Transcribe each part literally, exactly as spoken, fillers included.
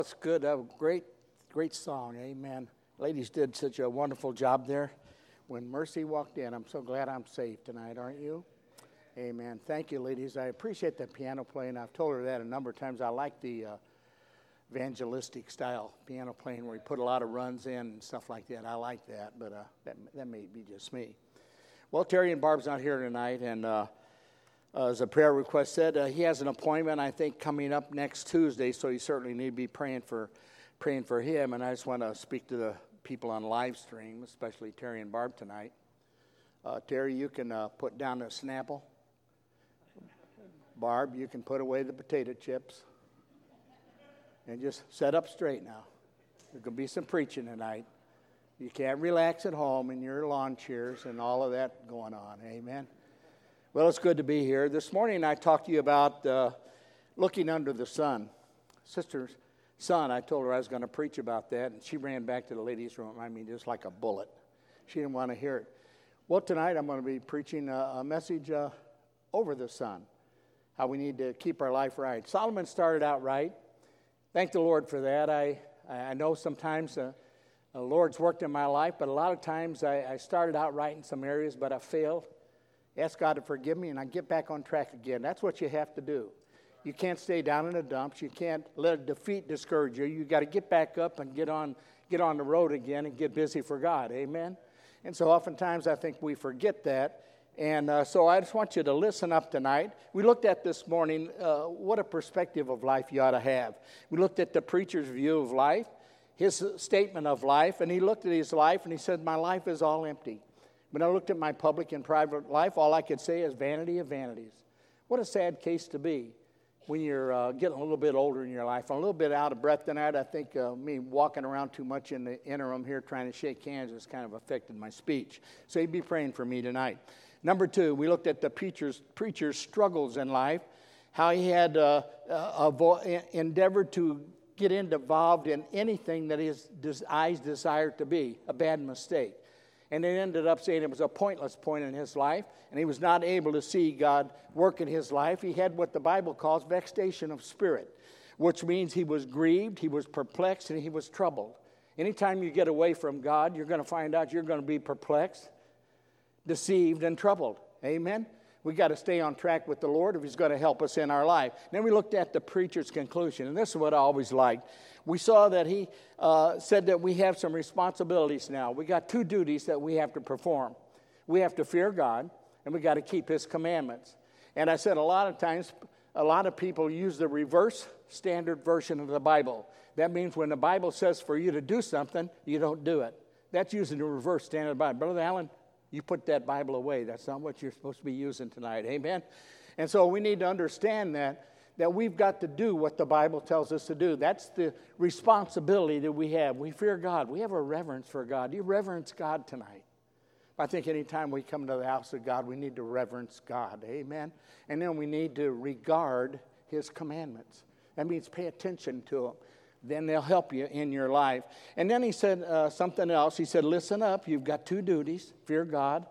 That's good. A great, great song. Amen. Ladies did such a wonderful job there. When Mercy walked in, I'm so glad I'm safe tonight, aren't you? Amen. Thank you, ladies. I appreciate the piano playing. I've told her that a number of times. I like the uh, evangelistic style piano playing where you put a lot of runs in and stuff like that. I like that, but uh, that, that may be just me. Well, Terry and Barb's not here tonight, and uh, uh, as a prayer request said, uh, he has an appointment, I think, coming up next Tuesday, so you certainly need to be praying for praying for him. And I just want to speak to the people on live stream, especially Terry and Barb tonight. Uh, Terry, you can uh, put down the Snapple. Barb, you can put away the potato chips. And just set up straight now. There could be some preaching tonight. You can't relax at home in your lawn chairs and all of that going on. Amen. Well, it's good to be here. This morning I talked to you about uh, looking under the sun. Sister's son, I told her I was going to preach about that, and she ran back to the ladies' room. I mean, just like a bullet. She didn't want to hear it. Well, tonight I'm going to be preaching a, a message uh, over the sun, how we need to keep our life right. Solomon started out right. Thank the Lord for that. I, I know sometimes uh, the Lord's worked in my life, but a lot of times I, I started out right in some areas, but I failed. Ask God to forgive me, and I get back on track again. That's what you have to do. You can't stay down in the dumps. You can't let defeat discourage you. You got to get back up and get on, get on the road again and get busy for God. Amen? And so oftentimes I think we forget that. And uh, so I just want you to listen up tonight. We looked at this morning uh, what a perspective of life you ought to have. We looked at the preacher's view of life, his statement of life, and he looked at his life and he said, my life is all empty. When I looked at my public and private life, all I could say is vanity of vanities. What a sad case to be when you're uh, getting a little bit older in your life. I'm a little bit out of breath tonight. I think uh, me walking around too much in the interim here trying to shake hands has kind of affected my speech. So you'd be praying for me tonight. Number two, we looked at the preacher's, preacher's struggles in life, how he had uh, uh, avo- endeavored to get involved in anything that his des- eyes desired to be, a bad mistake. And it ended up saying it was a pointless point in his life, and he was not able to see God work in his life. He had what the Bible calls vexation of spirit, which means he was grieved, he was perplexed, and he was troubled. Anytime you get away from God, you're going to find out you're going to be perplexed, deceived, and troubled. Amen? We got to stay on track with the Lord if he's going to help us in our life. Then we looked at the preacher's conclusion, and this is what I always liked. We saw that he uh, said that we have some responsibilities now. We got two duties that we have to perform. We have to fear God, and we got to keep his commandments. And I said a lot of times, a lot of people use the reverse standard version of the Bible. That means when the Bible says for you to do something, you don't do it. That's using the reverse standard Bible. Brother Allen, you put that Bible away. That's not what you're supposed to be using tonight. Amen? And so we need to understand that, that we've got to do what the Bible tells us to do. That's the responsibility that we have. We fear God. We have a reverence for God. Do you reverence God tonight? I think anytime we come to the house of God, we need to reverence God. Amen? And then we need to regard his commandments. That means pay attention to them. Then they'll help you in your life. And then he said uh, something else. He said, listen up. You've got two duties. Fear God.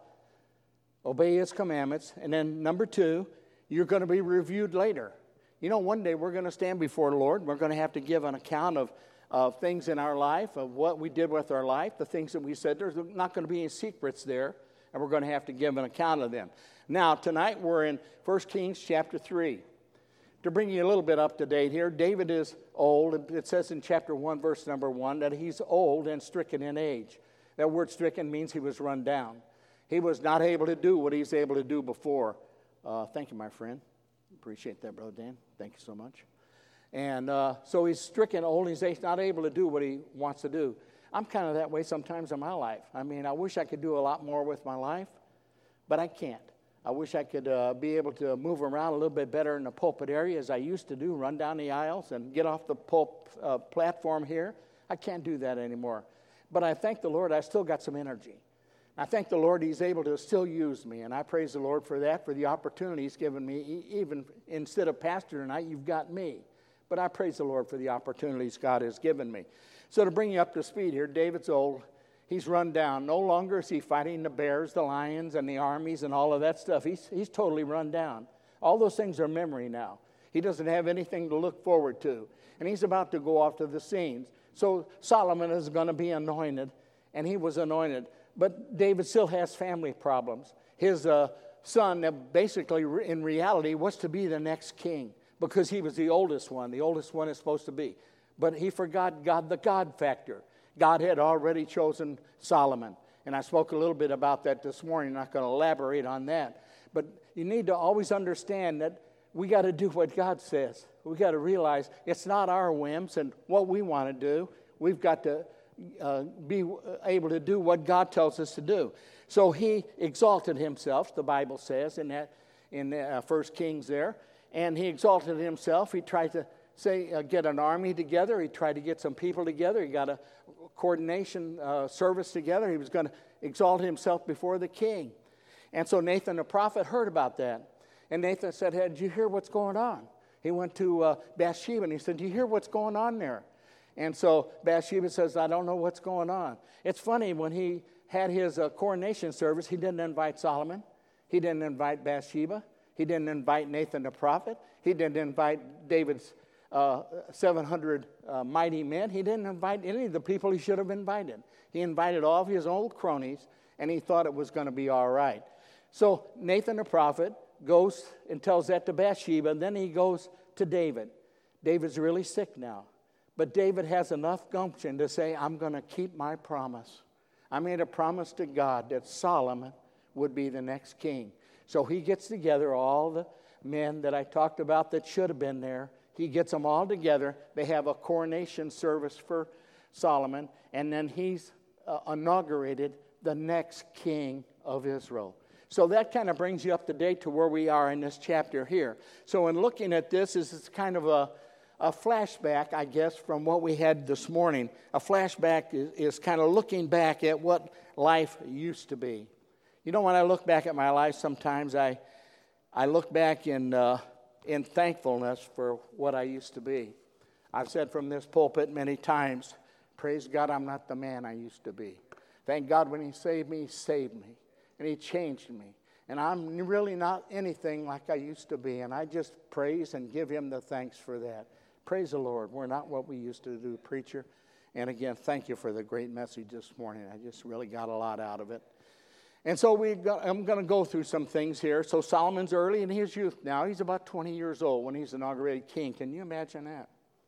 Obey his commandments. And then number two, you're going to be reviewed later. You know, one day we're going to stand before the Lord. We're going to have to give an account of, of things in our life, of what we did with our life, the things that we said. There's not going to be any secrets there, and we're going to have to give an account of them. Now, tonight we're in First Kings chapter three. To bring you a little bit up to date here, David is old. It says in chapter one, verse number one, that he's old and stricken in age. That word stricken means he was run down. He was not able to do what he's able to do before. Uh, thank you, my friend. Appreciate that, Brother Dan. Thank you so much. And uh, so he's stricken old. He's not able to do what he wants to do. I'm kind of that way sometimes in my life. I mean, I wish I could do a lot more with my life, but I can't. I wish I could uh, be able to move around a little bit better in the pulpit area as I used to do, run down the aisles and get off the pulp, uh, platform here. I can't do that anymore. But I thank the Lord I still got some energy. I thank the Lord he's able to still use me, and I praise the Lord for that, for the opportunity he's given me. Even instead of pastor tonight, you've got me. But I praise the Lord for the opportunities God has given me. So to bring you up to speed here, David's old. He's run down. No longer is he fighting the bears, the lions, and the armies and all of that stuff. He's, he's totally run down. All those things are memory now. He doesn't have anything to look forward to. and he's about to go off to the scenes. So Solomon is going to be anointed, and he was anointed. But David still has family problems. His uh, son, uh, basically, in reality, was to be the next king because he was the oldest one. The oldest one is supposed to be. But he forgot God, the God factor. God had already chosen Solomon. And I spoke a little bit about that this morning. I'm not going to elaborate on that. But you need to always understand that we got to do what God says. We got to realize it's not our whims and what we want to do. We've got to uh, be able to do what God tells us to do. So he exalted himself, the Bible says in that in uh, First Kings there, and he exalted himself. He tried to say uh, get an army together. He tried to get some people together. He got a coordination uh, service together. He was going to exalt himself before the king. And so Nathan the prophet heard about that. And Nathan said, hey, did you hear what's going on? He went to uh, Bathsheba and he said, do you hear what's going on there? And so Bathsheba says, I don't know what's going on. It's funny, when he had his uh, coronation service, he didn't invite Solomon. He didn't invite Bathsheba. He didn't invite Nathan the prophet. He didn't invite David's uh, seven hundred uh, mighty men. He didn't invite any of the people he should have invited. He invited all of his old cronies, and he thought it was going to be all right. So Nathan the prophet goes and tells that to Bathsheba, and then he goes to David. David's really sick now. But David has enough gumption to say, I'm going to keep my promise. I made a promise to God that Solomon would be the next king. So he gets together all the men that I talked about that should have been there. He gets them all together. They have a coronation service for Solomon, and then he's uh, inaugurated the next king of Israel. So that kind of brings you up to date to where we are in this chapter here. So in looking at this, this is kind of a, a flashback, I guess, from what we had this morning. A flashback is, is kind of looking back at what life used to be. You know, when I look back at my life, sometimes I I look back in uh, in thankfulness for what I used to be. I've said from this pulpit many times, praise God, I'm not the man I used to be. Thank God when he saved me, he saved me. And he changed me. And I'm really not anything like I used to be. And I just praise and give him the thanks for that. Praise the Lord. We're not what we used to do, preacher. And again, thank you for the great message this morning. I just really got a lot out of it. And so we got, I'm going to go through some things here. So Solomon's early in his youth now. He's about twenty years old when he's inaugurated king. Can you imagine that?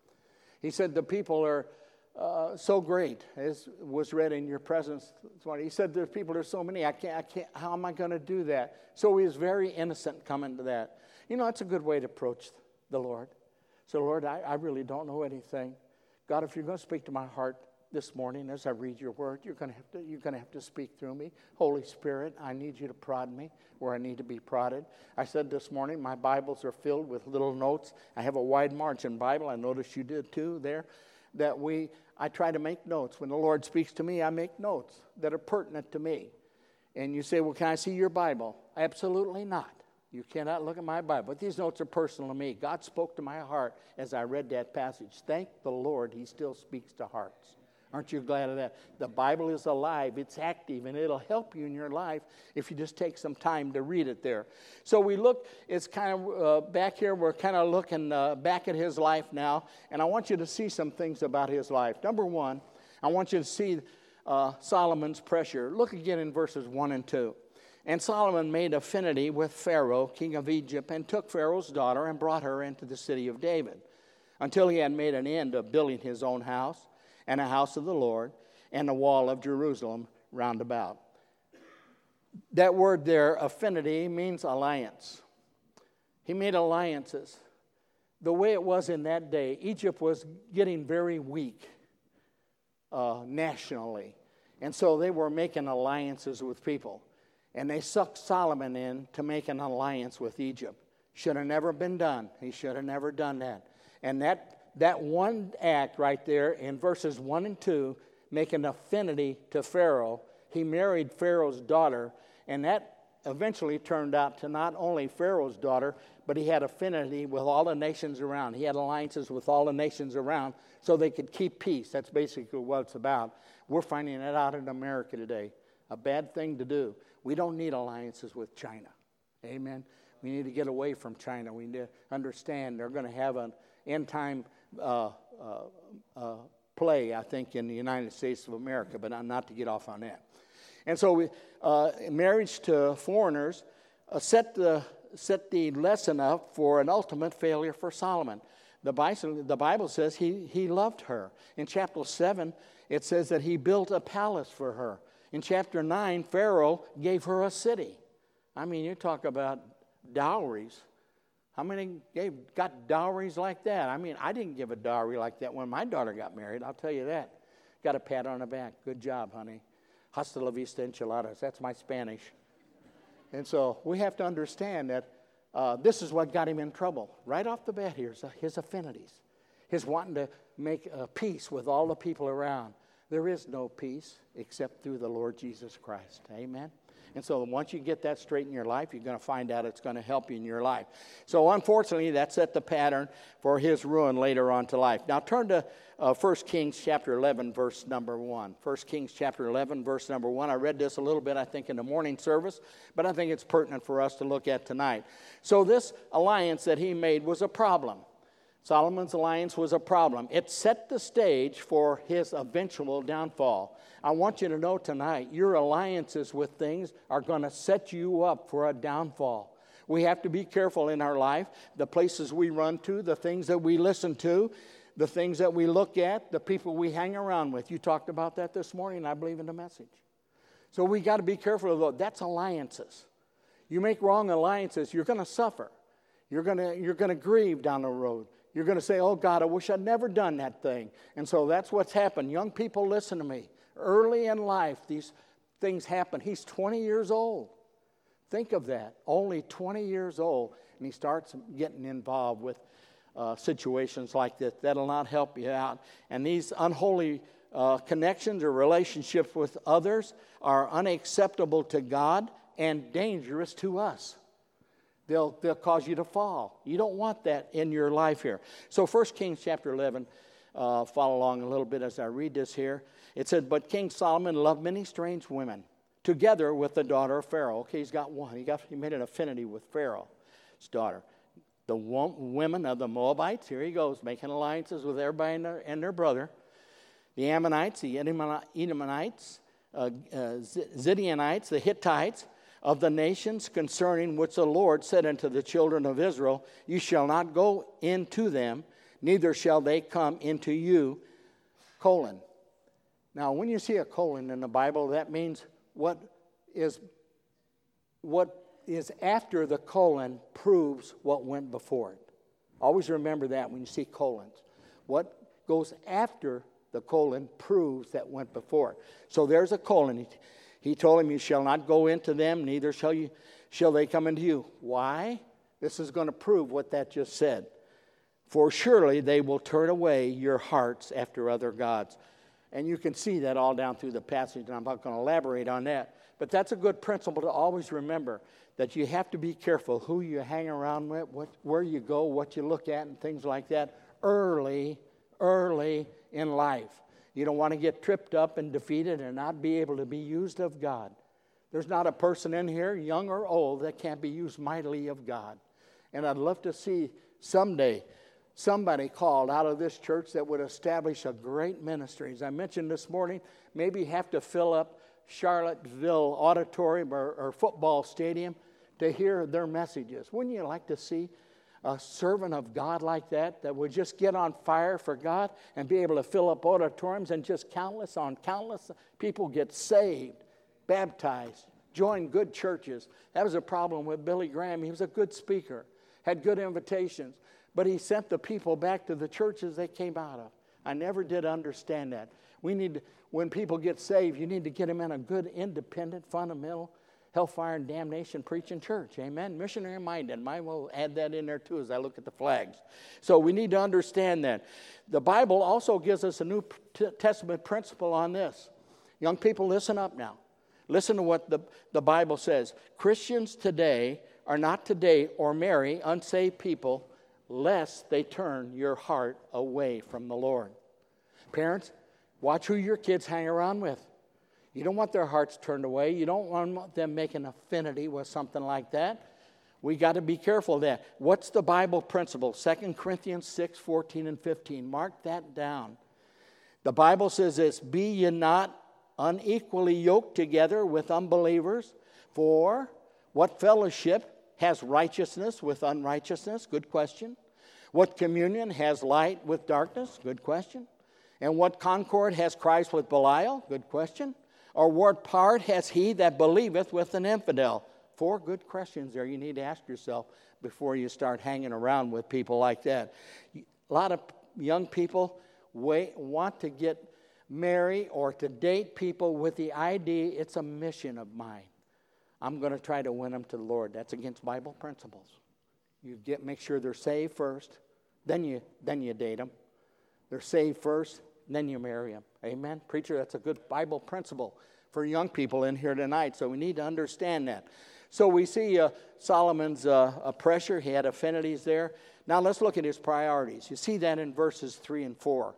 He said the people are Uh, so great, as was read in your presence. He said, "There's people. There's so many. I can't. I can't. How am I going to do that?" So he was very innocent coming to that. You know, it's a good way to approach the Lord. So, Lord, I, I really don't know anything. God, if you're going to speak to my heart this morning as I read your word, you're going to have to. You're going to have to speak through me. Holy Spirit, I need you to prod me where I need to be prodded. I said this morning, my Bibles are filled with little notes. I have a wide margin Bible. I noticed you did too there. That we, I try to make notes. When the Lord speaks to me, I make notes that are pertinent to me. And you say, well, can I see your Bible? Absolutely not. You cannot look at my Bible. But these notes are personal to me. God spoke to my heart as I read that passage. Thank the Lord, he still speaks to hearts. Aren't you glad of that? The Bible is alive. It's active, and it'll help you in your life if you just take some time to read it there. So we look, it's kind of uh, back here, we're kind of looking uh, back at his life now, and I want you to see some things about his life. Number one, I want you to see uh, Solomon's pressure. Look again in verses one and two. And Solomon made affinity with Pharaoh, king of Egypt, and took Pharaoh's daughter and brought her into the city of David, until he had made an end of building his own house, and a house of the Lord, and the wall of Jerusalem round about. That word there, affinity, means alliance. He made alliances. The way it was in that day, Egypt was getting very weak uh, nationally. And so they were making alliances with people. And they sucked Solomon in to make an alliance with Egypt. Should have never been done. He should have never done that. And that That one act right there in verses one and two, making affinity to Pharaoh, he married Pharaoh's daughter, and that eventually turned out to not only Pharaoh's daughter, but he had affinity with all the nations around. He had alliances with all the nations around so they could keep peace. That's basically what it's about. We're finding that out in America today. A bad thing to do. We don't need alliances with China. Amen. We need to get away from China. We need to understand they're going to have an end time uh, uh, uh, play, I think, in the United States of America, but not to get off on that. And so we, uh, marriage to foreigners uh, set the set the lesson up for an ultimate failure for Solomon. The Bible, the Bible says he, he loved her. In chapter seven, it says that he built a palace for her. In chapter nine, Pharaoh gave her a city. I mean, you talk about dowries. How many gave, got dowries like that? I mean, I didn't give a dowry like that when my daughter got married, I'll tell you that. Got a pat on the back. Good job, honey. Hasta la vista enchiladas. That's my Spanish. And so we have to understand that uh, this is what got him in trouble. Right off the bat here, his affinities. His wanting to make a peace with all the people around. There is no peace except through the Lord Jesus Christ. Amen? And so once you get that straight in your life, you're going to find out it's going to help you in your life. So unfortunately, that set the pattern for his ruin later on to life. Now turn to uh, First Kings chapter eleven, verse number one. First Kings chapter eleven, verse number one. I read this a little bit, I think, in the morning service, but I think it's pertinent for us to look at tonight. So this alliance that he made was a problem. Solomon's alliance was a problem. It set the stage for his eventual downfall. I want you to know tonight, your alliances with things are going to set you up for a downfall. We have to be careful in our life, the places we run to, the things that we listen to, the things that we look at, the people we hang around with. You talked about that this morning, I believe, in the message. So we got to be careful of those. That's alliances. You make wrong alliances, you're going to suffer. You're going to, you're going to grieve down the road. You're going to say, oh, God, I wish I'd never done that thing. And so that's what's happened. Young people, listen to me. Early in life, these things happen. He's twenty years old. Think of that. Only twenty years old. And he starts getting involved with uh, situations like this. That'll not help you out. And these unholy uh, connections or relationships with others are unacceptable to God and dangerous to us. They'll, they'll cause you to fall. You don't want that in your life here. So First Kings chapter eleven, uh, follow along a little bit as I read this here. It said, but King Solomon loved many strange women, together with the daughter of Pharaoh. Okay, he's got one. He, got, he made an affinity with Pharaoh's daughter. The women of the Moabites, here he goes, making alliances with everybody and their, and their brother. The Ammonites, the Edomites, uh, uh, Zidonians, the Hittites, of the nations concerning which the Lord said unto the children of Israel, you shall not go into them, neither shall they come into you, colon. Now, when you see a colon in the Bible, that means what is, what is after the colon proves what went before it. Always remember that when you see colons. What goes after the colon proves that went before it. So there's a colon. He told him, you shall not go into them, neither shall you shall they come into you. Why? This is going to prove what that just said. For surely they will turn away your hearts after other gods. And you can see that all down through the passage, and I'm not going to elaborate on that. But that's a good principle to always remember, that you have to be careful who you hang around with, what, where you go, what you look at, and things like that early, early in life. You don't want to get tripped up and defeated and not be able to be used of God. There's not a person in here, young or old, that can't be used mightily of God. And I'd love to see someday somebody called out of this church that would establish a great ministry. As I mentioned this morning, maybe have to fill up Charlottesville Auditorium or, or football stadium to hear their messages. Wouldn't you like to see a servant of God like that, that would just get on fire for God and be able to fill up auditoriums and just countless on countless people get saved, baptized, join good churches? That was a problem with Billy Graham. He was a good speaker, had good invitations, but he sent the people back to the churches they came out of. I never did understand that. We need, to, when people get saved, you need to get them in a good, independent, fundamental, hellfire and damnation preaching church. Amen. Missionary minded. Mine will add that in there too as I look at the flags. So we need to understand that. The Bible also gives us a New Testament principle on this. Young people, listen up now. Listen to what the, the Bible says. Christians today are not to date or marry unsaved people, lest they turn your heart away from the Lord. Parents, watch who your kids hang around with. You don't want their hearts turned away. You don't want them making affinity with something like that. We got to be careful of that. What's the Bible principle? Second Corinthians six, fourteen and fifteen. Mark that down. The Bible says this, be ye not unequally yoked together with unbelievers, for what fellowship has righteousness with unrighteousness? Good question. What communion has light with darkness? Good question. And what concord has Christ with Belial? Good question. Or what part has he that believeth with an infidel? Four good questions there you need to ask yourself before you start hanging around with people like that. A lot of young people wait, want to get married or to date people with the idea it's a mission of mine. I'm going to try to win them to the Lord. That's against Bible principles. You get make sure they're saved first, then you then you date them. They're saved first, then you marry them. Amen? Preacher, that's a good Bible principle for young people in here tonight, so we need to understand that. So we see uh, Solomon's uh, uh, pressure. He had affinities there. Now let's look at his priorities. You see that in verses three and four.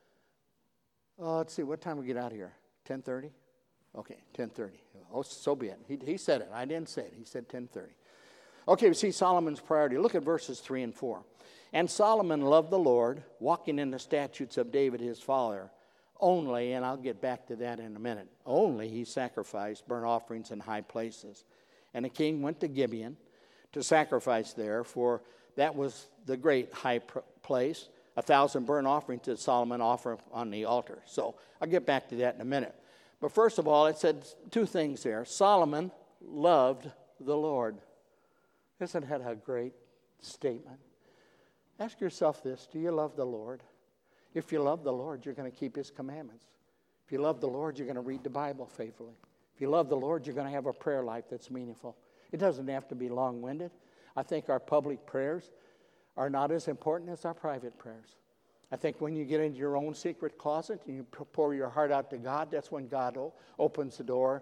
Uh, let's see, what time we get out of here? ten thirty? Okay, ten thirty. Oh, so be it. He, he said it. I didn't say it. He said ten thirty. Okay, we see Solomon's priority. Look at verses three and four. And Solomon loved the Lord, walking in the statutes of David his father. Only, and I'll get back to that in a minute, only he sacrificed burnt offerings in high places. And the king went to Gibeon to sacrifice there, for that was the great high pr- place. A thousand burnt offerings did Solomon offer on the altar. So I'll get back to that in a minute. But first of all, it said two things there. Solomon loved the Lord. Isn't that a great statement? Ask yourself this, do you love the Lord? If you love the Lord, you're going to keep his commandments. If you love the Lord, you're going to read the Bible faithfully. If you love the Lord, you're going to have a prayer life that's meaningful. It doesn't have to be long-winded. I think our public prayers are not as important as our private prayers. I think when you get into your own secret closet and you pour your heart out to God, that's when God o- opens the door,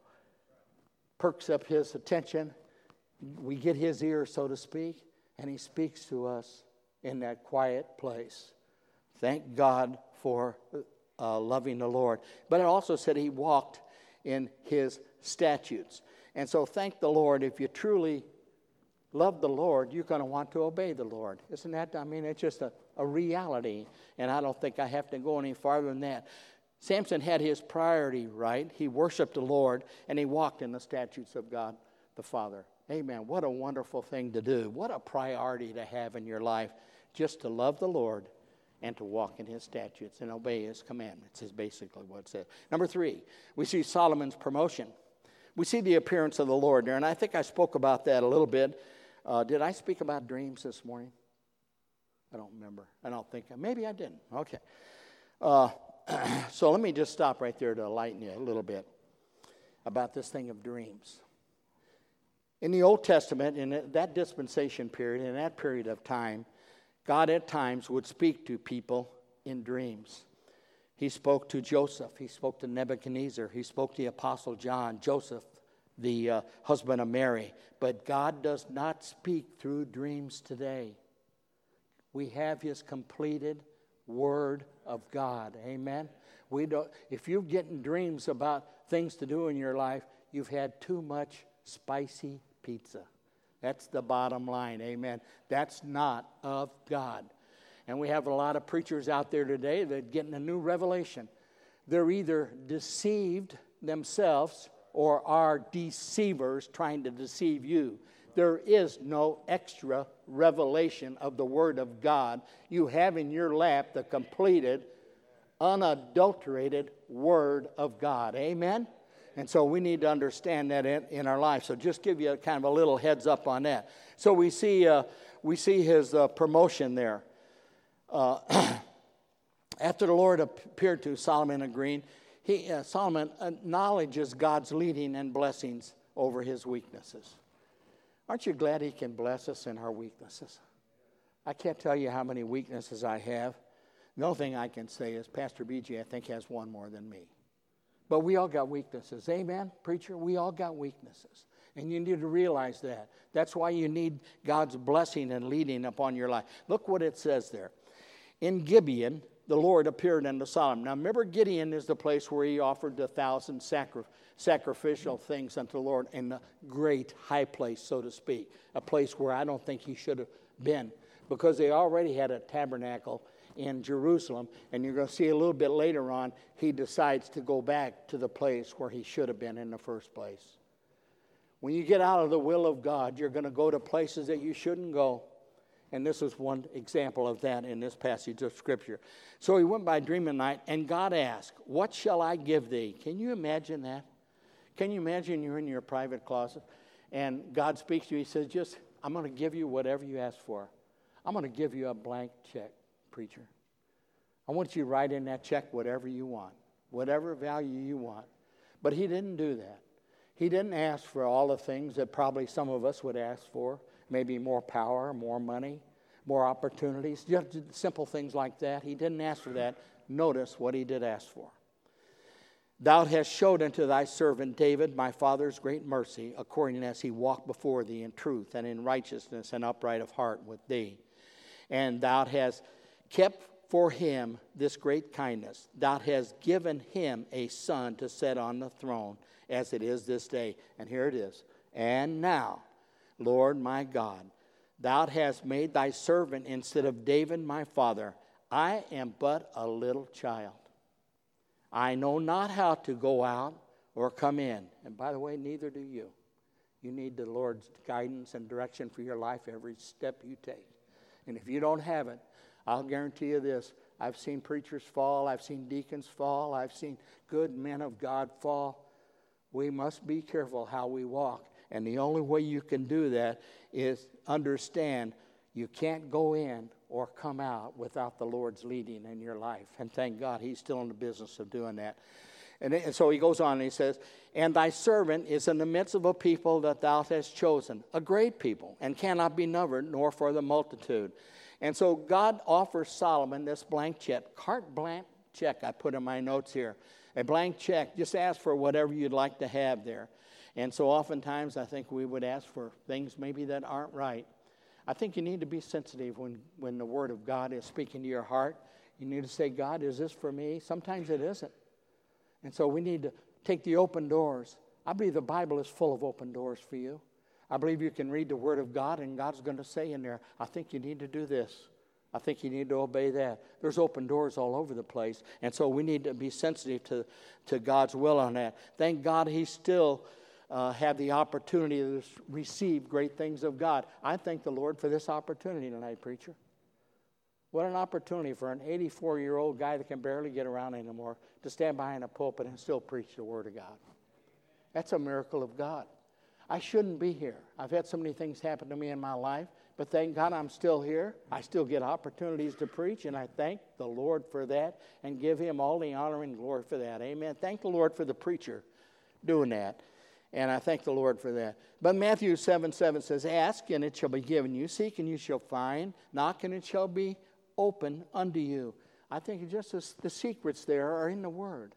perks up his attention. We get his ear, so to speak, and he speaks to us in that quiet place. Thank God for uh, loving the Lord. But it also said he walked in his statutes. And so thank the Lord. If you truly love the Lord, you're going to want to obey the Lord. Isn't that, I mean, it's just a, a reality. And I don't think I have to go any farther than that. Samson had his priority right. He worshiped the Lord, and he walked in the statutes of God the Father. Amen. What a wonderful thing to do. What a priority to have in your life, just to love the Lord and to walk in his statutes and obey his commandments is basically what it says. Number three, we see Solomon's promotion. We see the appearance of the Lord there, and I think I spoke about that a little bit. Uh, did I speak about dreams this morning? I don't remember. I don't think. Maybe I didn't. Okay. Uh, so let me just stop right there to enlighten you a little bit about this thing of dreams. In the Old Testament, in that dispensation period, in that period of time, God at times would speak to people in dreams. He spoke to Joseph. He spoke to Nebuchadnezzar. He spoke to the Apostle John, Joseph, the uh, husband of Mary. But God does not speak through dreams today. We have his completed word of God. Amen? We don't. If you're getting dreams about things to do in your life, you've had too much spicy pizza. That's the bottom line, amen. That's not of God. And we have a lot of preachers out there today that are getting a new revelation. They're either deceived themselves or are deceivers trying to deceive you. There is no extra revelation of the Word of God. You have in your lap the completed, unadulterated Word of God, amen. And so we need to understand that in, in our life. So just give you a, kind of a little heads up on that. So we see uh, we see his uh, promotion there. Uh, after the Lord appeared to Solomon and Green, he uh, Solomon acknowledges God's leading and blessings over his weaknesses. Aren't you glad he can bless us in our weaknesses? I can't tell you how many weaknesses I have. The only thing I can say is Pastor B J, I think, has one more than me. But we all got weaknesses. Amen, preacher? We all got weaknesses. And you need to realize that. That's why you need God's blessing and leading upon your life. Look what it says there. In Gibeon, the Lord appeared unto Solomon. Now remember, Gideon is the place where he offered the thousand sacri- sacrificial things unto the Lord in the great high place, so to speak, a place where I don't think he should have been, because they already had a tabernacle in Jerusalem, and you're going to see a little bit later on, he decides to go back to the place where he should have been in the first place. When you get out of the will of God, you're going to go to places that you shouldn't go. And this is one example of that in this passage of Scripture. So he went by dream at night, and God asked, what shall I give thee? Can you imagine that? Can you imagine you're in your private closet, and God speaks to you. He says, just, I'm going to give you whatever you ask for. I'm going to give you a blank check, preacher. I want you to write in that check whatever you want, whatever value you want. But he didn't do that. He didn't ask for all the things that probably some of us would ask for, maybe more power, more money, more opportunities, just simple things like that. He didn't ask for that. Notice what he did ask for. Thou hast showed unto thy servant David my father's great mercy, according as he walked before thee in truth and in righteousness and upright of heart with thee. And thou hast kept for him this great kindness. Thou hast given him a son to sit on the throne, as it is this day. And here it is. And now, Lord my God, thou hast made thy servant instead of David my father. I am but a little child. I know not how to go out or come in. And by the way, neither do you. You need the Lord's guidance and direction for your life every step you take. And if you don't have it, I'll guarantee you this. I've seen preachers fall. I've seen deacons fall. I've seen good men of God fall. We must be careful how we walk. And the only way you can do that is understand you can't go in or come out without the Lord's leading in your life. And thank God he's still in the business of doing that. And, and so he goes on and he says, and thy servant is in the midst of a people that thou hast chosen, a great people, and cannot be numbered, nor for the multitude. And so God offers Solomon this blank check, carte blanche check I put in my notes here. A blank check, just ask for whatever you'd like to have there. And so oftentimes I think we would ask for things maybe that aren't right. I think you need to be sensitive when, when the Word of God is speaking to your heart. You need to say, God, is this for me? Sometimes it isn't. And so we need to take the open doors. I believe the Bible is full of open doors for you. I believe you can read the Word of God and God's going to say in there, I think you need to do this. I think you need to obey that. There's open doors all over the place. And so we need to be sensitive to, to God's will on that. Thank God he still uh, had the opportunity to receive great things of God. I thank the Lord for this opportunity tonight, preacher. What an opportunity for an eighty-four-year-old guy that can barely get around anymore to stand behind a pulpit and still preach the Word of God. That's a miracle of God. I shouldn't be here. I've had so many things happen to me in my life. But thank God I'm still here. I still get opportunities to preach, and I thank the Lord for that and give him all the honor and glory for that. Amen. Thank the Lord for the preacher doing that, and I thank the Lord for that. But Matthew seven seven says, ask, and it shall be given you. Seek, and you shall find. Knock, and it shall be open unto you. I think just as the secrets there are in the Word.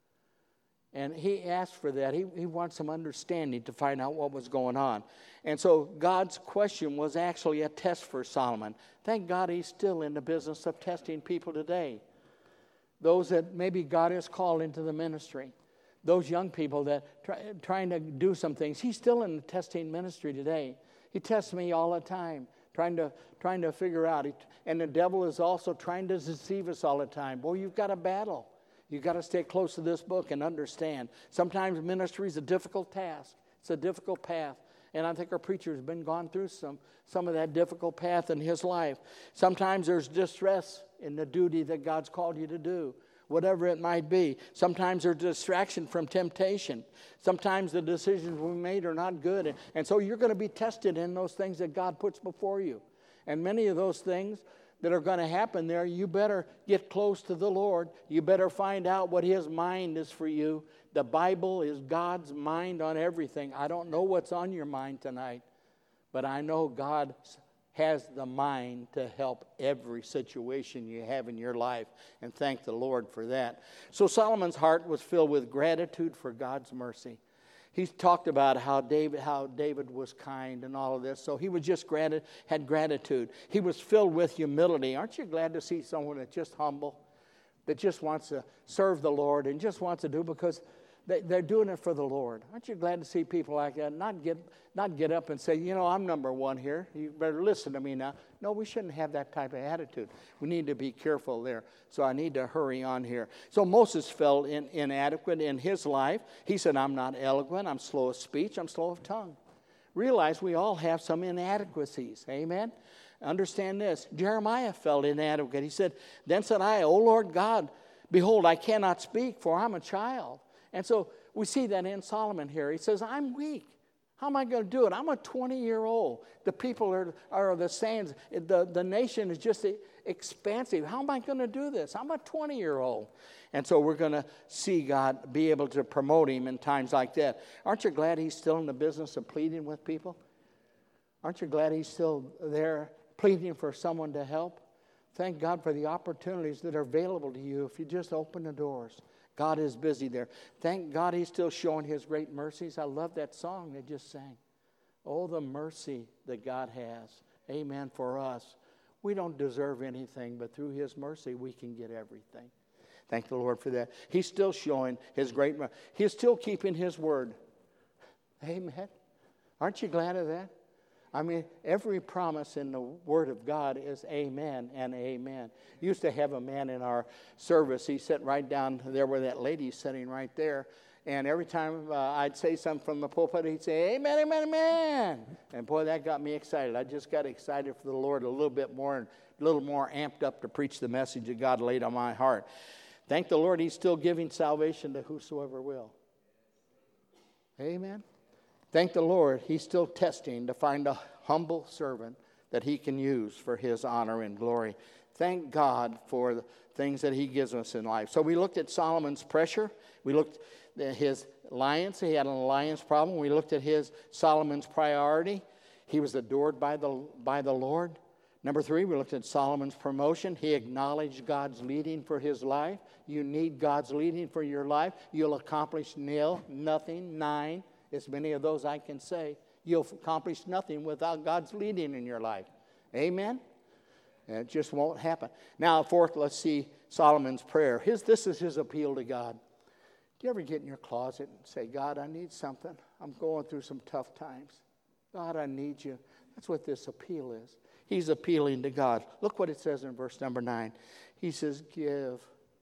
And he asked for that. He, he wants some understanding to find out what was going on. And so God's question was actually a test for Solomon. Thank God he's still in the business of testing people today. Those that maybe God has called into the ministry. Those young people that try, trying to do some things. He's still in the testing ministry today. He tests me all the time, trying to trying to figure out. And the devil is also trying to deceive us all the time. Boy, you've got a battle. You've got to stay close to this book and understand. Sometimes ministry is a difficult task. It's a difficult path. And I think our preacher has been gone through some, some of that difficult path in his life. Sometimes there's distress in the duty that God's called you to do, whatever it might be. Sometimes there's distraction from temptation. Sometimes the decisions we made are not good. And, and so you're going to be tested in those things that God puts before you. And many of those things that are going to happen there, you better get close to the Lord. You better find out what his mind is for you. The Bible is God's mind on everything. I don't know what's on your mind tonight, but I know God has the mind to help every situation you have in your life, and thank the Lord for that. So Solomon's heart was filled with gratitude for God's mercy. He's talked about how David, how David was kind and all of this. So he was just grat- had gratitude. He was filled with humility. Aren't you glad to see someone that's just humble? that just wants to serve the Lord and just wants to do because they, they're doing it for the Lord. Aren't you glad to see people like that? Not get, not get up and say, you know, I'm number one here. You better listen to me now. No, we shouldn't have that type of attitude. We need to be careful there. So I need to hurry on here. So Moses felt in, inadequate in his life. He said, I'm not eloquent. I'm slow of speech. I'm slow of tongue. Realize we all have some inadequacies. Amen? Understand this. Jeremiah felt inadequate. He said, then said I, O Lord God, behold, I cannot speak, for I'm a child. And so we see that in Solomon here. He says, I'm weak. How am I going to do it? I'm a twenty-year-old. The people are, are the sayings. The, the nation is just expansive. How am I going to do this? I'm a twenty-year-old. And so we're going to see God be able to promote him in times like that. Aren't you glad he's still in the business of pleading with people? Aren't you glad he's still there pleading for someone to help? Thank God for the opportunities that are available to you if you just open the doors. God is busy there. Thank God he's still showing his great mercies. I love that song they just sang. Oh, the mercy that God has. Amen for us. We don't deserve anything, but through his mercy we can get everything. Thank the Lord for that. He's still showing his great mercy. He's still keeping his word. Amen. Aren't you glad of that? I mean, every promise in the Word of God is amen and amen. Used to have a man in our service. He sat right down there where that lady's sitting right there. And every time uh, I'd say something from the pulpit, he'd say, amen, amen, amen. And boy, that got me excited. I just got excited for the Lord a little bit more and a little more amped up to preach the message that God laid on my heart. Thank the Lord, he's still giving salvation to whosoever will. Amen. Thank the Lord, he's still testing to find a humble servant that he can use for his honor and glory. Thank God for the things that he gives us in life. So we looked at Solomon's pressure. We looked at his alliance. He had an alliance problem. We looked at his Solomon's priority. He was adored by the, by the Lord. Number three, we looked at Solomon's promotion. He acknowledged God's leading for his life. You need God's leading for your life. You'll accomplish nil, nothing, nine. As many of those I can say. You'll accomplish nothing without God's leading in your life. Amen? And it just won't happen. Now, fourth, let's see Solomon's prayer. His, this is his appeal to God. Do you ever get in your closet and say, God, I need something. I'm going through some tough times. God, I need you. That's what this appeal is. He's appealing to God. Look what it says in verse number nine. He says, give.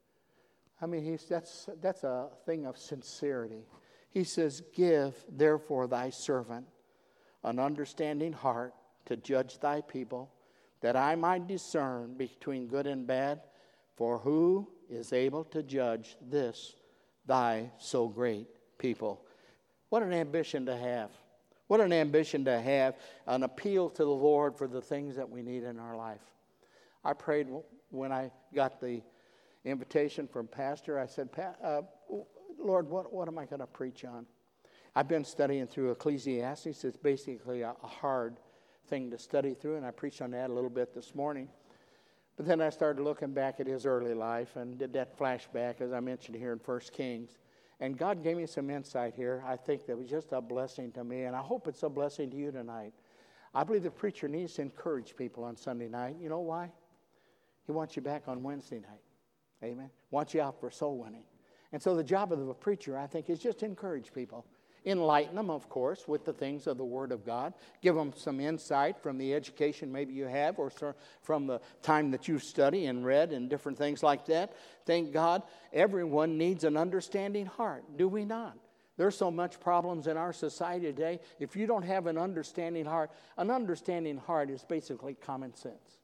I mean, he's, that's, that's a thing of sincerity. He says, give, therefore, thy servant an understanding heart to judge thy people, that I might discern between good and bad. For who is able to judge this, thy so great people? What an ambition to have. What an ambition to have, an appeal to the Lord for the things that we need in our life. I prayed when I got the invitation from Pastor. I said, uh, Lord, what, what am I going to preach on? I've been studying through Ecclesiastes. It's basically a, a hard thing to study through, and I preached on that a little bit this morning. But then I started looking back at his early life and did that flashback, as I mentioned here in First Kings. And God gave me some insight here. I think that was just a blessing to me, and I hope it's a blessing to you tonight. I believe the preacher needs to encourage people on Sunday night. You know why? He wants you back on Wednesday night. Amen. Wants you out for soul winning. And so the job of the preacher, I think, is just to encourage people. Enlighten them, of course, with the things of the Word of God. Give them some insight from the education maybe you have or from the time that you study and read and different things like that. Thank God, everyone needs an understanding heart, do we not? There's so much problems in our society today. If you don't have an understanding heart, an understanding heart is basically common sense.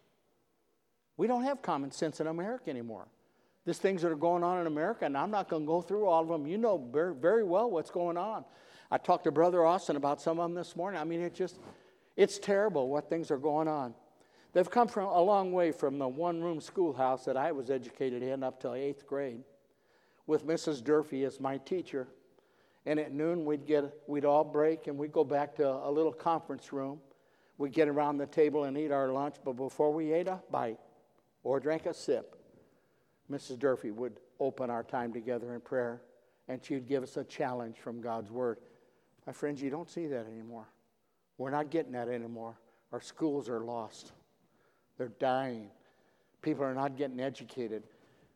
We don't have common sense in America anymore. There's things that are going on in America, and I'm not going to go through all of them. You know very, very well what's going on. I talked to Brother Austin about some of them this morning. I mean, it just, it's terrible what things are going on. They've come from a long way from the one-room schoolhouse that I was educated in up to eighth grade, with Missus Durfee as my teacher. And at noon, we'd get, we'd all break, and we'd go back to a little conference room. We'd get around the table and eat our lunch, but before we ate a bite or drank a sip, Missus Durfee would open our time together in prayer, and she'd give us a challenge from God's Word. My friends, you don't see that anymore. We're not getting that anymore. Our schools are lost. They're dying. People are not getting educated.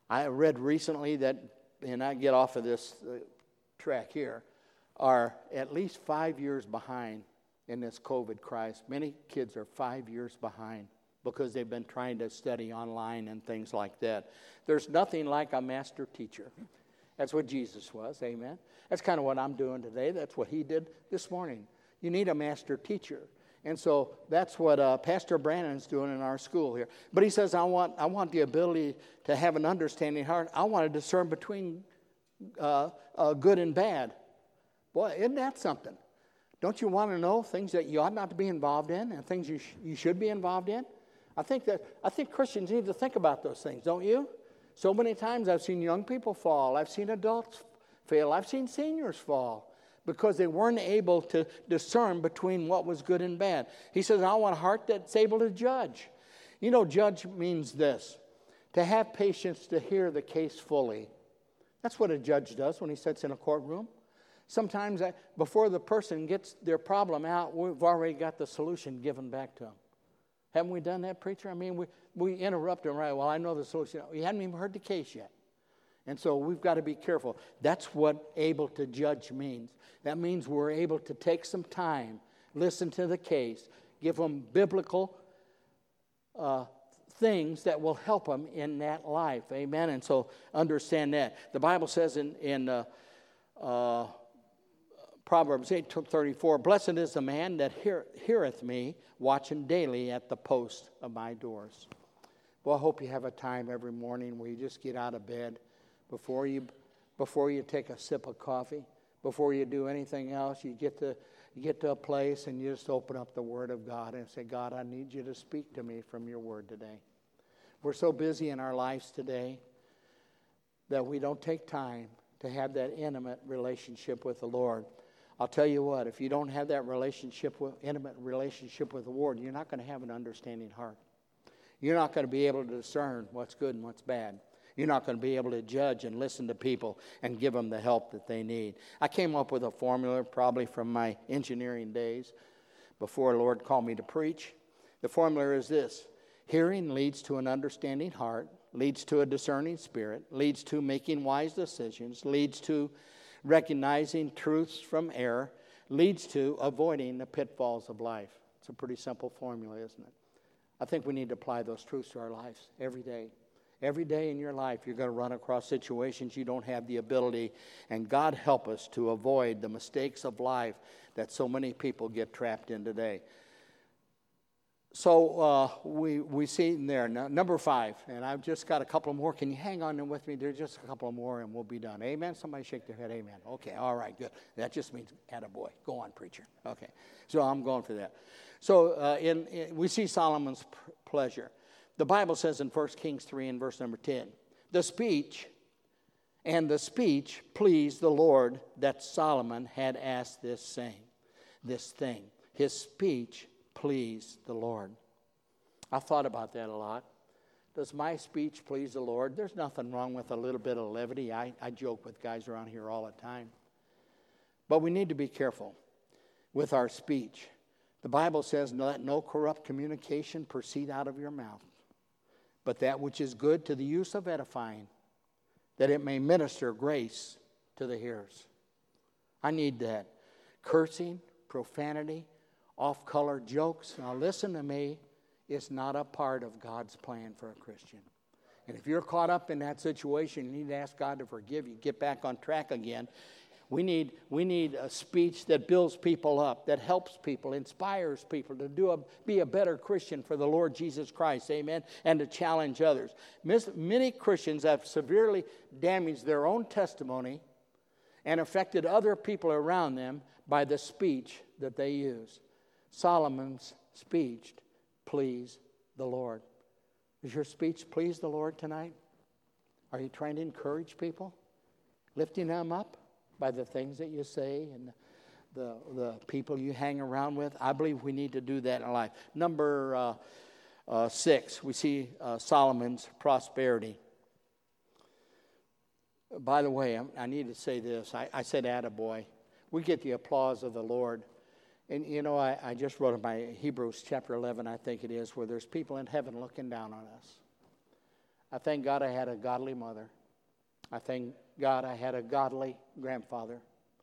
I read recently that, and I get off of this uh, track here, are at least five years behind in this COVID crisis. Many kids are five years behind because they've been trying to study online and things like that. There's nothing like a master teacher. That's what Jesus was, amen? That's kind of what I'm doing today. That's what he did this morning. You need a master teacher. And so that's what uh, Pastor Brandon's doing in our school here. But he says, I want I want the ability to have an understanding heart. I want to discern between uh, uh, good and bad. Boy, isn't that something? Don't you want to know things that you ought not to be involved in and things you, sh- you should be involved in? I think that I think Christians need to think about those things, don't you? So many times I've seen young people fall. I've seen adults fail. I've seen seniors fall because they weren't able to discern between what was good and bad. He says, I want a heart that's able to judge. You know, judge means this, to have patience to hear the case fully. That's what a judge does when he sits in a courtroom. Sometimes I, before the person gets their problem out, we've already got the solution given back to them. Haven't we done that, preacher? I mean, we, we interrupt them, right? Well, I know the solution. We haven't even heard the case yet. And so we've got to be careful. That's what able to judge means. That means we're able to take some time, listen to the case, give them biblical uh, things that will help them in that life. Amen? And so understand that. The Bible says in, in uh, uh, Proverbs eight thirty-four, blessed is the man that hear, heareth me, watching daily at the post of my doors. Well, I hope you have a time every morning where you just get out of bed before you before you take a sip of coffee, before you do anything else. You get to you get to a place and you just open up the Word of God and say, God, I need you to speak to me from your Word today. We're so busy in our lives today that we don't take time to have that intimate relationship with the Lord. I'll tell you what, if you don't have that relationship, with, intimate relationship with the Lord, you're not going to have an understanding heart. You're not going to be able to discern what's good and what's bad. You're not going to be able to judge and listen to people and give them the help that they need. I came up with a formula probably from my engineering days before the Lord called me to preach. The formula is this: hearing leads to an understanding heart, leads to a discerning spirit, leads to making wise decisions, leads to recognizing truths from error, leads to avoiding the pitfalls of life. It's a pretty simple formula, isn't it? I think we need to apply those truths to our lives every day. Every day in your life, you're going to run across situations you don't have the ability, and God help us to avoid the mistakes of life that so many people get trapped in today. So uh, we we see in there, now, number five, and I've just got a couple more. Can you hang on with me? There's just a couple more, and we'll be done. Amen? Somebody shake their head, amen. Okay, all right, good. That just means attaboy. Go on, preacher. Okay, so I'm going for that. So uh, in, in we see Solomon's pr- pleasure. The Bible says in First Kings three and verse number ten, the speech and the speech pleased the Lord that Solomon had asked this saying, this thing. His speech pleased the Lord. I thought about that a lot. Does my speech please the Lord? There's nothing wrong with a little bit of levity. I, I joke with guys around here all the time. But we need to be careful with our speech. The Bible says, let no corrupt communication proceed out of your mouth, but that which is good to the use of edifying, that it may minister grace to the hearers. I need that. Cursing, profanity, off-color jokes, now listen to me, is not a part of God's plan for a Christian. And if you're caught up in that situation, you need to ask God to forgive you, get back on track again. We need we need a speech that builds people up, that helps people, inspires people to do a, be a better Christian for the Lord Jesus Christ, amen, and to challenge others. Many Christians have severely damaged their own testimony and affected other people around them by the speech that they use. Solomon's speech pleased the Lord. Does your speech please the Lord tonight? Are you trying to encourage people? Lifting them up by the things that you say and the, the people you hang around with? I believe we need to do that in life. Number uh, uh, six, we see uh, Solomon's prosperity. By the way, I, I need to say this. I, I said attaboy. We get the applause of the Lord. And, you know, I, I just wrote in my Hebrews chapter eleven, I think it is, where there's people in heaven looking down on us. I thank God I had a godly mother. I thank God I had a godly grandfather.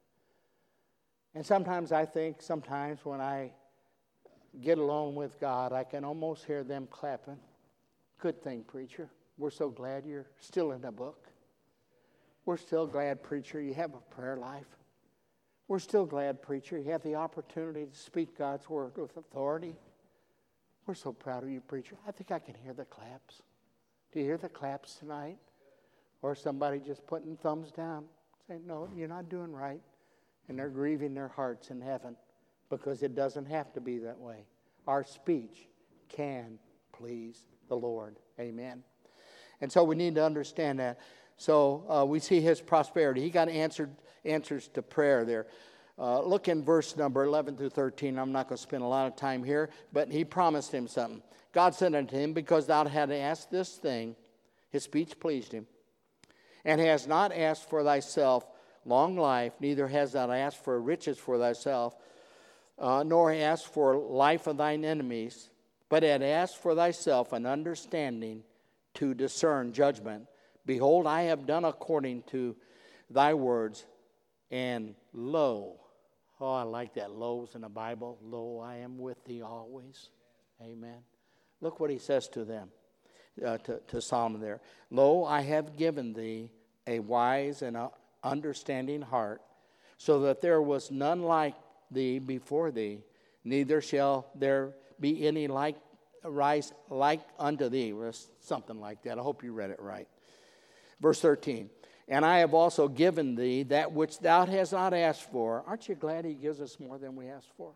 And sometimes I think, sometimes when I get alone with God, I can almost hear them clapping. Good thing, preacher. We're so glad you're still in the book. We're still glad, preacher, you have a prayer life. We're still glad, preacher, you have the opportunity to speak God's word with authority. We're so proud of you, preacher. I think I can hear the claps. Do you hear the claps tonight? Or somebody just putting thumbs down, saying, no, you're not doing right. And they're grieving their hearts in heaven because it doesn't have to be that way. Our speech can please the Lord. Amen. And so we need to understand that. So uh, we see his prosperity. He got answered answers to prayer there. Uh, look in verse number eleven through thirteen. I'm not going to spend a lot of time here, but he promised him something. God said unto him, because thou hast asked this thing, his speech pleased him, and hast not asked for thyself long life, neither hast thou asked for riches for thyself, uh, nor asked for life of thine enemies, but had asked for thyself an understanding to discern judgment. Behold, I have done according to thy words, and lo, oh, I like that, lo's in the Bible, lo, I am with thee always. Amen. Look what he says to them, uh, to, to Solomon there. Lo, I have given thee a wise and a understanding heart, so that there was none like thee before thee, neither shall there be any like rise like unto thee, or something like that. I hope you read it right. Verse thirteen, and I have also given thee that which thou hast not asked for. Aren't you glad he gives us more than we ask for?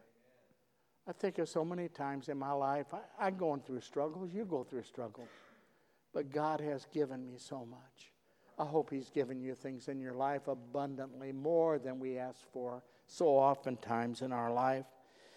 I think of so many times in my life, I, I'm going through struggles, you go through struggles, but God has given me so much. I hope he's given you things in your life abundantly, more than we ask for so oftentimes in our life.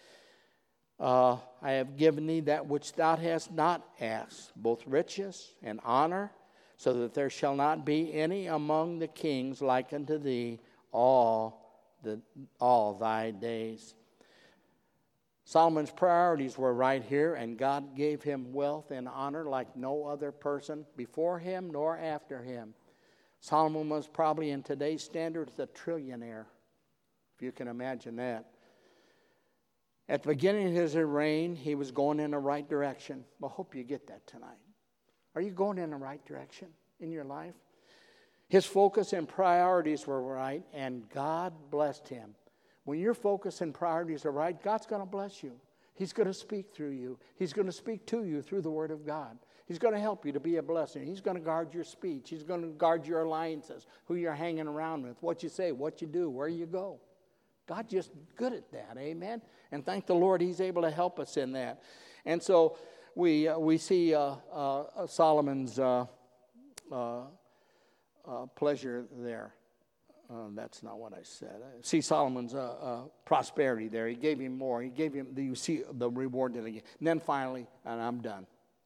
Uh, I have given thee that which thou hast not asked, both riches and honor, so that there shall not be any among the kings like unto thee all the all thy days. Solomon's priorities were right here, and God gave him wealth and honor like no other person before him nor after him. Solomon was probably, in today's standards, a trillionaire, if you can imagine that. At the beginning of his reign, he was going in the right direction. I hope you get that tonight. Are you going in the right direction in your life? His focus and priorities were right, and God blessed him. When your focus and priorities are right, God's going to bless you. He's going to speak through you. He's going to speak to you through the Word of God. He's going to help you to be a blessing. He's going to guard your speech. He's going to guard your alliances, who you're hanging around with, what you say, what you do, where you go. God's just good at that, amen? And thank the Lord he's able to help us in that. And so we uh, we see uh, uh, Solomon's uh, uh, uh, pleasure there. Uh, that's not what I said. I see Solomon's uh, uh, prosperity there. He gave him more. He gave him, the, you see the reward that he gave. And then finally, and I'm done,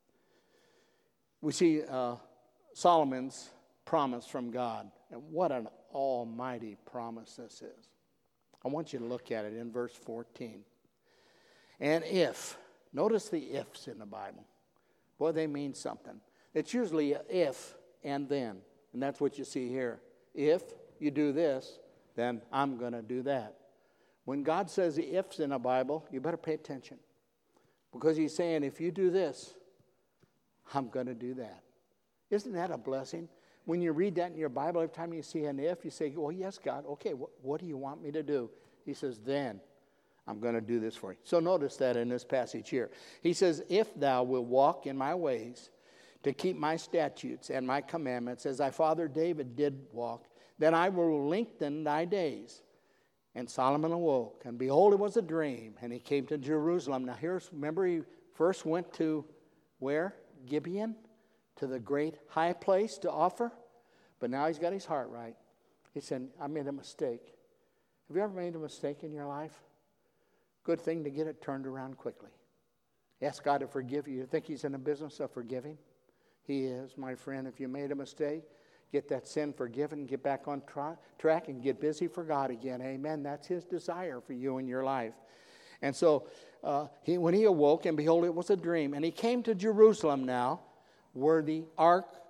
we see uh, Solomon's promise from God. And what an almighty promise this is. I want you to look at it in verse fourteen. And if, notice the ifs in the Bible. Boy, they mean something. It's usually a if and then. And that's what you see here. If you do this, then I'm going to do that. When God says the ifs in the Bible, you better pay attention. Because he's saying, if you do this, I'm going to do that. Isn't that a blessing? When you read that in your Bible, every time you see an if, you say, well, yes, God, okay, wh- what do you want me to do? He says, then I'm going to do this for you. So notice that in this passage here. He says, if thou wilt walk in my ways to keep my statutes and my commandments, as thy father David did walk, then I will lengthen thy days. And Solomon awoke, and behold, it was a dream, and he came to Jerusalem. Now here's, remember he first went to where? Gibeon, to the great high place to offer. But now he's got his heart right. He said, I made a mistake. Have you ever made a mistake in your life? Good thing to get it turned around quickly. Ask God to forgive you. You think he's in the business of forgiving? He is, my friend. If you made a mistake, get that sin forgiven, get back on tra- track, and get busy for God again. Amen. That's his desire for you in your life. And so uh, he, when he awoke, and behold, it was a dream. And he came to Jerusalem now, where the ark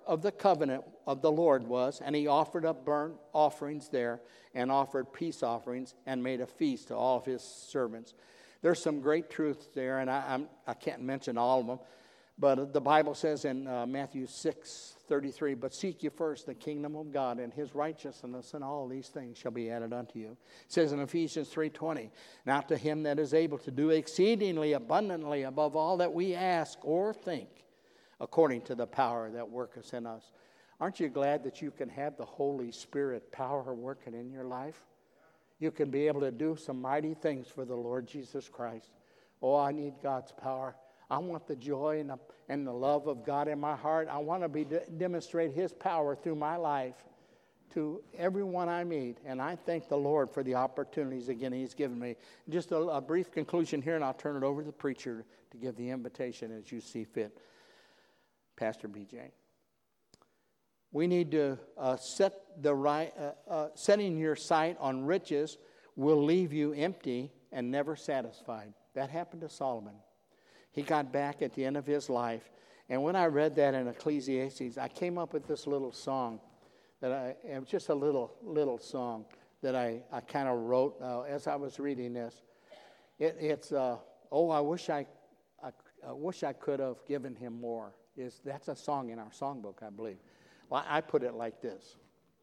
of the covenant of the Lord was, and he offered up burnt offerings there and offered peace offerings and made a feast to all of his servants. There's some great truths there, and I, I'm, I can't mention all of them. But the Bible says in uh, Matthew six thirty-three, but seek ye first the kingdom of God and his righteousness, and all these things shall be added unto you. It says in Ephesians three twenty, now to him that is able to do exceedingly abundantly above all that we ask or think, according to the power that worketh in us. Aren't you glad that you can have the Holy Spirit power working in your life? You can be able to do some mighty things for the Lord Jesus Christ. Oh, I need God's power. I want the joy and the, and the love of God in my heart. I want to be de- demonstrate his power through my life to everyone I meet. And I thank the Lord for the opportunities again he's given me. Just a, a brief conclusion here, and I'll turn it over to the preacher to give the invitation as you see fit. Pastor B J. We need to uh, set the right, uh, uh, setting your sight on riches will leave you empty and never satisfied. That happened to Solomon. He got back at the end of his life. And when I read that in Ecclesiastes, I came up with this little song that I, it was just a little, little song that I, I kind of wrote uh, as I was reading this. It, it's, uh, oh, I wish I, I, I wish I could have given him more. Is That's a song in our songbook, I believe. Well, I put it like this.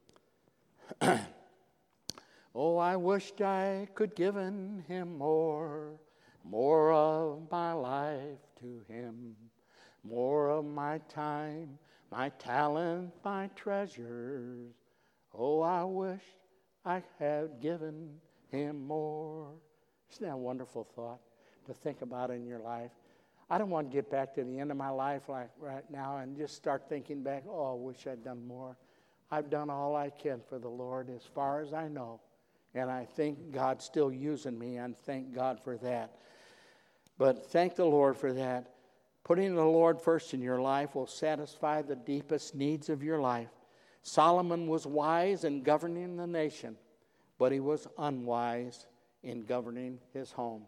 Oh, I wished I could given him more. More of my life to him, more of my time, my talent, my treasures. Oh, I wish I had given him more. Isn't that a wonderful thought to think about in your life? I don't want to get back to the end of my life like right now and just start thinking back, oh, I wish I'd done more. I've done all I can for the Lord as far as I know. And I think God's still using me, and thank God for that. But thank the Lord for that. Putting the Lord first in your life will satisfy the deepest needs of your life. Solomon was wise in governing the nation, but he was unwise in governing his home.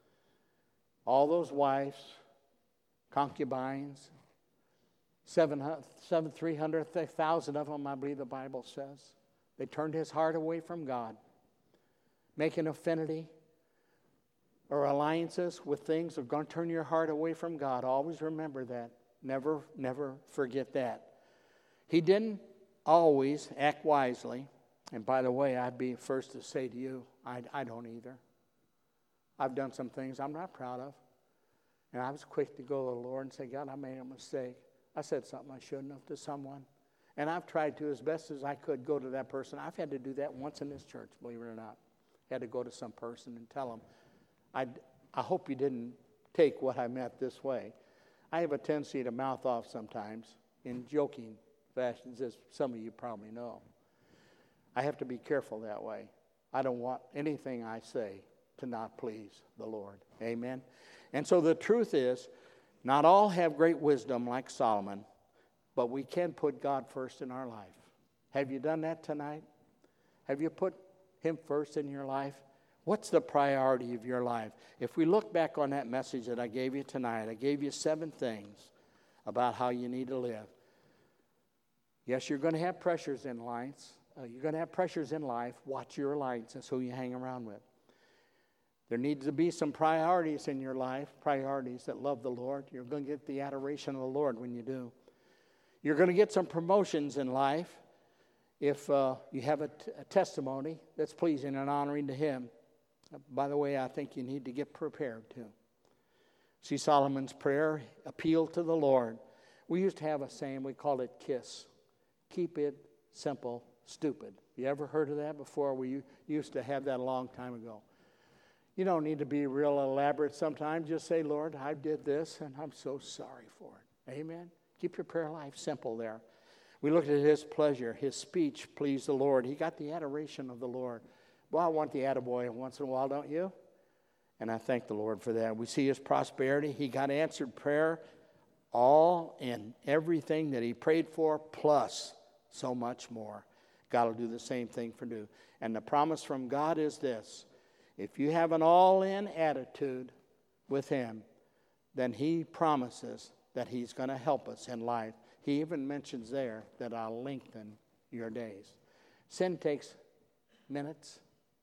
All those wives, concubines, seven, seven, three hundred thousand of them, I believe the Bible says, they turned his heart away from God, making affinity or alliances with things that are going to turn your heart away from God. Always remember that. Never, never forget that. He didn't always act wisely. And by the way, I'd be first to say to you, I, I don't either. I've done some things I'm not proud of. And I was quick to go to the Lord and say, God, I made a mistake. I said something I shouldn't have to someone. And I've tried to, as best as I could, go to that person. I've had to do that once in this church, believe it or not. I had to go to some person and tell them, I, I hope you didn't take what I meant this way. I have a tendency to mouth off sometimes in joking fashions, as some of you probably know. I have to be careful that way. I don't want anything I say to not please the Lord. Amen? And so the truth is, not all have great wisdom like Solomon, but we can put God first in our life. Have you done that tonight? Have you put him first in your life? What's the priority of your life? If we look back on that message that I gave you tonight, I gave you seven things about how you need to live. Yes, you're going to have pressures in life. Uh, you're going to have pressures in life. Watch your alliances, who you hang around with. There needs to be some priorities in your life, priorities that love the Lord. You're going to get the adoration of the Lord when you do. You're going to get some promotions in life if uh, you have a, t- a testimony that's pleasing and honoring to him. By the way, I think you need to get prepared too. See, Solomon's prayer appealed to the Lord. We used to have a saying, we called it KISS. Keep it simple, stupid. You ever heard of that before? We used to have that a long time ago. You don't need to be real elaborate sometimes. Just say, Lord, I did this, and I'm so sorry for it. Amen? Keep your prayer life simple there. We looked at his pleasure. His speech pleased the Lord. He got the adoration of the Lord. Well, I want the attaboy once in a while, don't you? And I thank the Lord for that. We see his prosperity. He got answered prayer, all and everything that he prayed for, plus so much more. God will do the same thing for you. And the promise from God is this. If you have an all-in attitude with him, then he promises that he's going to help us in life. He even mentions there that I'll lengthen your days. Sin takes minutes,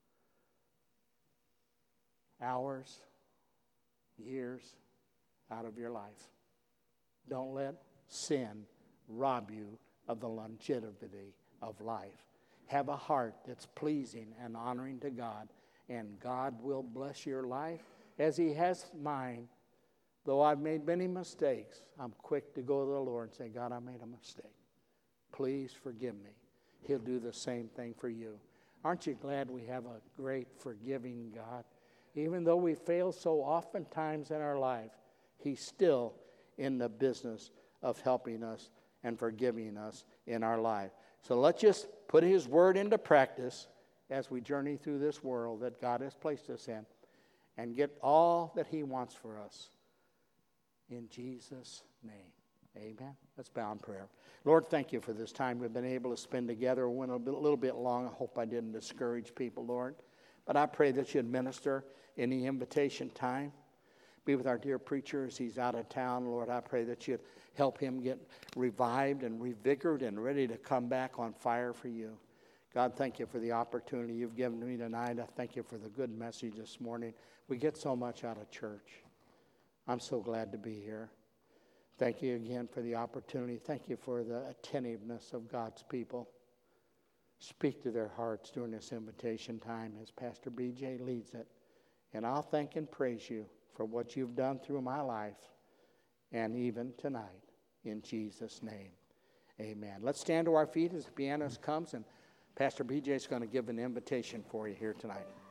hours, years out of your life. Don't let sin rob you of the longevity of life. Have a heart that's pleasing and honoring to God, and God will bless your life as he has mine. Though I've made many mistakes, I'm quick to go to the Lord and say, God, I made a mistake. Please forgive me. He'll do the same thing for you. Aren't you glad we have a great forgiving God? Even though we fail so oftentimes in our life, he's still in the business of helping us and forgiving us in our life. So let's just put his word into practice as we journey through this world that God has placed us in and get all that he wants for us. In Jesus' name, amen. Let's bow in prayer. Lord, thank you for this time we've been able to spend together. It went a, bit, a little bit long. I hope I didn't discourage people, Lord. But I pray that you'd minister in the invitation time. Be with our dear preacher as he's out of town. Lord, I pray that you'd help him get revived and revigored and ready to come back on fire for you. God, thank you for the opportunity you've given me tonight. I thank you for the good message this morning. We get so much out of church. I'm so glad to be here. Thank you again for the opportunity. Thank you for the attentiveness of God's people. Speak to their hearts during this invitation time as Pastor B J leads it. And I'll thank and praise you for what you've done through my life and even tonight. In Jesus' name, amen. Let's stand to our feet as the pianist comes, and Pastor B J is going to give an invitation for you here tonight.